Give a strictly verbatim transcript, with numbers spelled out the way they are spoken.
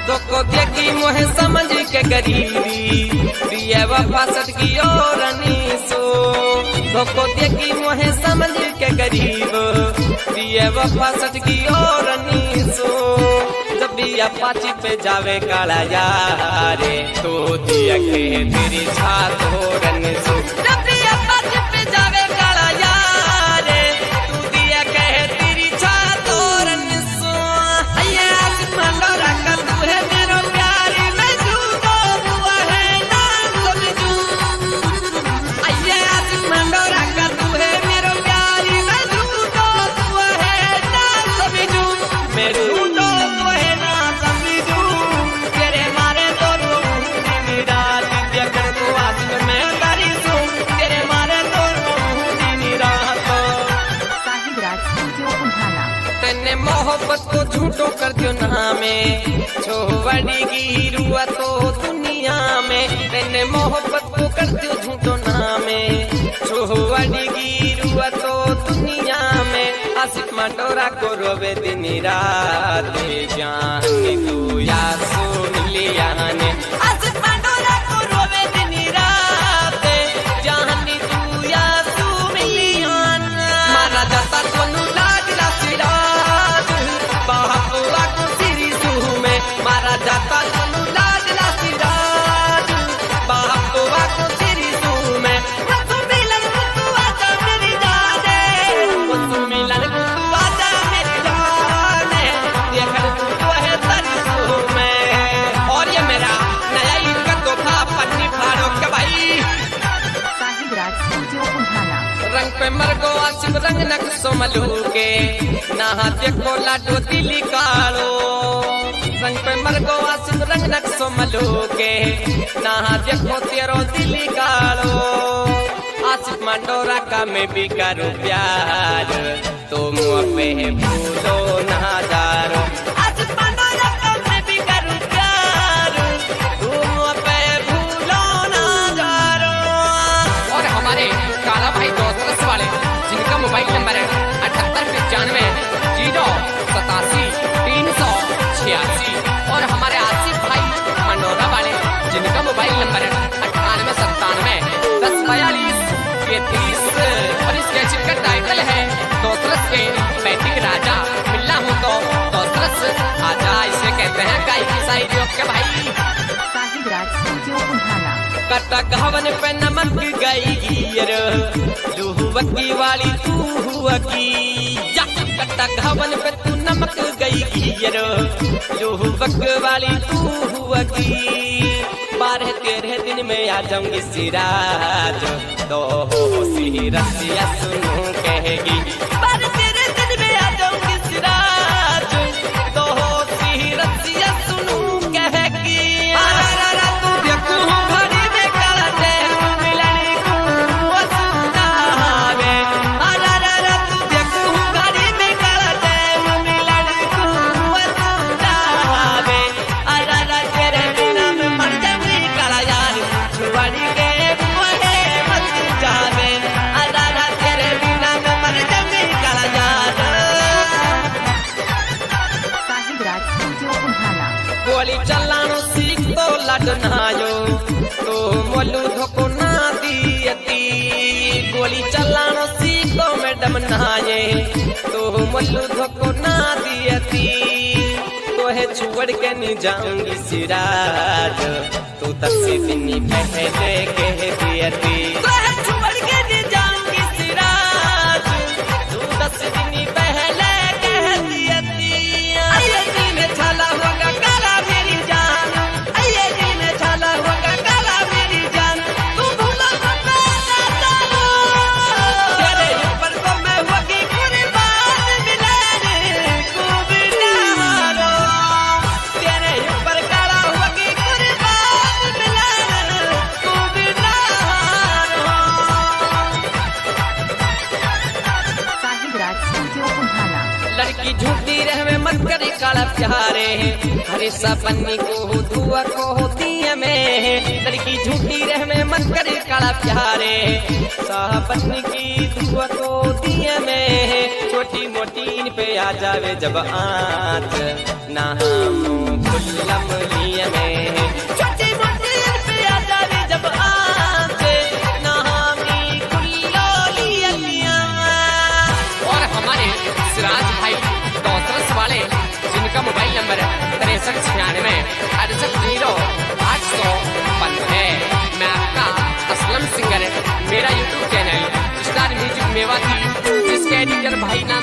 धोखो देगी मोहे समझ के गरीबी दिए वफा सटकी और अनीसो धोखो देगी मोहे समझ के गरीब दिए वफा सटकी और अनीसो जब भी अपाची पे जावे काला यारे तो दिया के तेरी छात हो रनीसो जब भी अपाची पे जावे काला यारे तू दिया के तेरी छात हो रनीसो अये आसमान रखा तू है मेरो प्यारी मैं झूठो हुआ है ना समझू अये आसमान रखा तू है मेरो प्यारी मैं झूठो हुआ है ना समझू मैं झूठो हुआ है ना समझू तेरे मारे तो रोऊंगी मेरा दिव्य कर तो आज मैं करी सू तेरे मारे तो रोऊंगी मेरा तो साहिब राज स्टूडियो उन्हाना तेने मोहब्बत को झूठो कर दियो ना में छोवड़ी की रुआ तो दुनिया में तेने मोहब्बत को कर दियो झूठो ना में छोवड़ी की रुआ तो दुनिया में आसिफ मंडोरा को रोवे दिन रात जान तू या सुन लिया ने आसिफ मंडोरा को रोवे दिन रात जान तू या सुन लिया मारा जाता कोनु लागला सिराज बाहुआ को सिरी सुह में मारा जाता कोनु लागला सिराज बाहुआ को सिरी सुह में तू मिलन तू आजा मेरी जाने तू मिलन तू आजा मेरी जाने ये कर तू है तेरी सुह में और ये मेरा नया ईद का तोहफा पन्नी फाड़ो के भाई साहिब राज स्टूडियो उन्हाना रंग पे मर गो आसिफ रंग नक्सो मलू के नहा देखो लाडो दिली कालो रंग पे मर गो आसिफ रंग नक्सो मलू के नहा देखो तेरो दिली कालो आसिफ मंडोरा का मैं भी करूं प्यार तुम पे भूलो ना जारो आसिफ मंडोरा का मैं भी करूं प्यार तुम पे भूलो ना जारो और हमारे काला भाई दोस्त वाले जिनका मोबाइल नंबर है अठहत्तर पचानवे जीरो सतासी तीन सौ छियासी और हमारे आसिफ भाई मंडोरा वाले जिनका मोबाइल नंबर है अट्ठानवे सत्तानवे दस बयालीस तैतीस और इस कैसेट का टाइटल है दोसरस के बैटिंग राजा मिलना हो तो दोसरस आजा इसे कहते हैं गायकी शायरी के भाई साहिब राज स्टूडियो उन्हाना कटा घवन पे नमक गई गियर लुहवकी वाली तू हुवकी या कटा घवन पे तू नमक गई गियर लुहवक वाली तू हुवकी बारह तेरह दिन में आ जाऊंगी सिराज तो सी रसिया सुनू कहेगी बारह तेरह दिन में आ जाऊंगी सिराज तो सी रसिया सुनू कहेगी तू देखू घड़ी में काला दे मिलने को वसुनावे तू देखू घड़ी में काला दे मिलने को वसुनावे तेरे बिना में मर जाऊंगी काला यार छुवाड़ी के मोहे मत जावे तेरे बिना में मर जाऊंगी काला यार साहिब राज स्टूडियो उन्हाना गोली चलानो सीख तो लड़नायो तो मोलू धोको ना दियती गोली चलानो सीख तो मैडम नाये तो मोलू धोको ना दियती तो है छुड़ के नहीं जाऊंगी सिराज तू तस्सी दिनी पहले कह दियती तो है छुड़ के नहीं जाऊंगी सिराज तू तस्सी दिनी पहले कह दियती अये दिन छला होगा काला मेरी जान अये दिन छला होगा काला मेरी जान तू भूलो मत ना जानो तेरे ऊपर को मैं होगी कुर्बान मिलने को भी ना हारो तेरे ऊपर काला होगी कुर्बान मिलने को भी ना हारो साहिब राज स्टूडियो उन्हाना लड़की झूठी रहवे मत करे काला प्यारे हरे सपनी को धुआ को होती है में लड़की झूठी रहवे मत करे काला प्यारे सपनी की धुआ को दिए में छोटी मोटी इन पे आ जावे जब आँच ना हम मुस्लिम लिए हैं छोटी मोटी पे आ जावे जब आते नहामी कुल्लो लिया। और हमारे सिराज भाई दौसरस वाले जिनका मोबाइल नंबर तिरसठ छियानवे अड़सठ जीरो आठ सौ पंद्रह है। मैं आपका असलम सिंगर मेरा YouTube channel star music Mewati जिसके एडिटर भाई ना